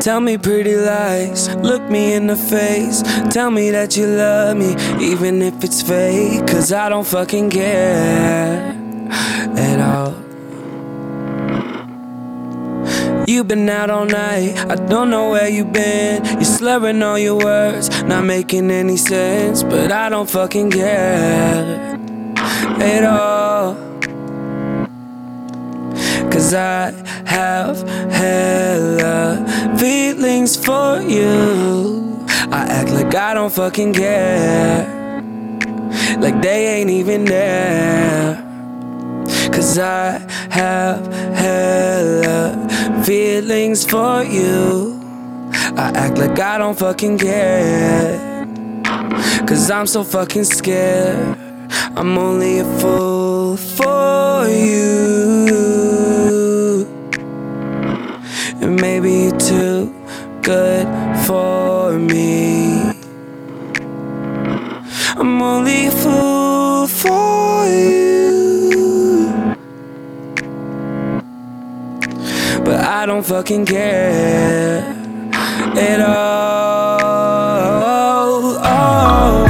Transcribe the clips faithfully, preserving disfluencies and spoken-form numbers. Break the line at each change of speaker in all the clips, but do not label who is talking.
Tell me pretty lies, look me in the face. Tell me that you love me, even if it's fake. Cause I don't fucking care at all. You've been out all night, I don't know where you been. You're slurring all your words, not making any sense. But I don't fucking care at all. Cause I have hella feelings for you. I act like I don't fucking care, like they ain't even there. Cause I have hella feelings for you. I act like I don't fucking care, cause I'm so fucking scared. I'm only a fool for you, and maybe you're too good for me. I'm only a fool for you, but I don't fucking care at all. Oh.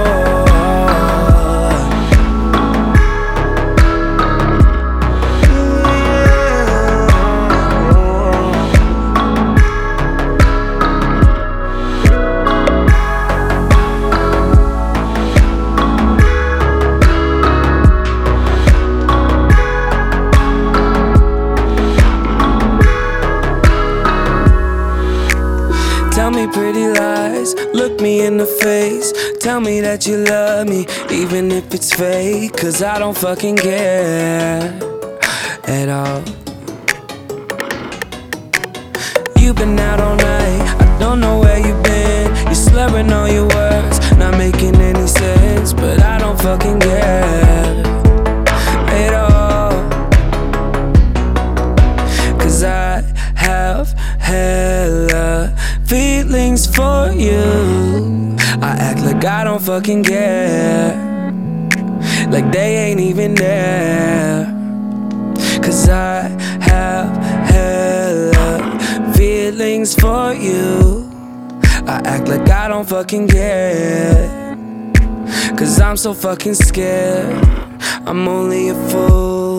Tell me pretty lies, look me in the face. Tell me that you love me, even if it's fake. Cause I don't fucking care at all. You've been out all night, I don't know where you've been. You're slurring all your words, not making any sense. But I don't fucking care at all. Cause I have hella feelings for you. I act like I don't fucking care, like they ain't even there. Cause I have hella feelings for you. I act like I don't fucking care, cause I'm so fucking scared. I'm only a fool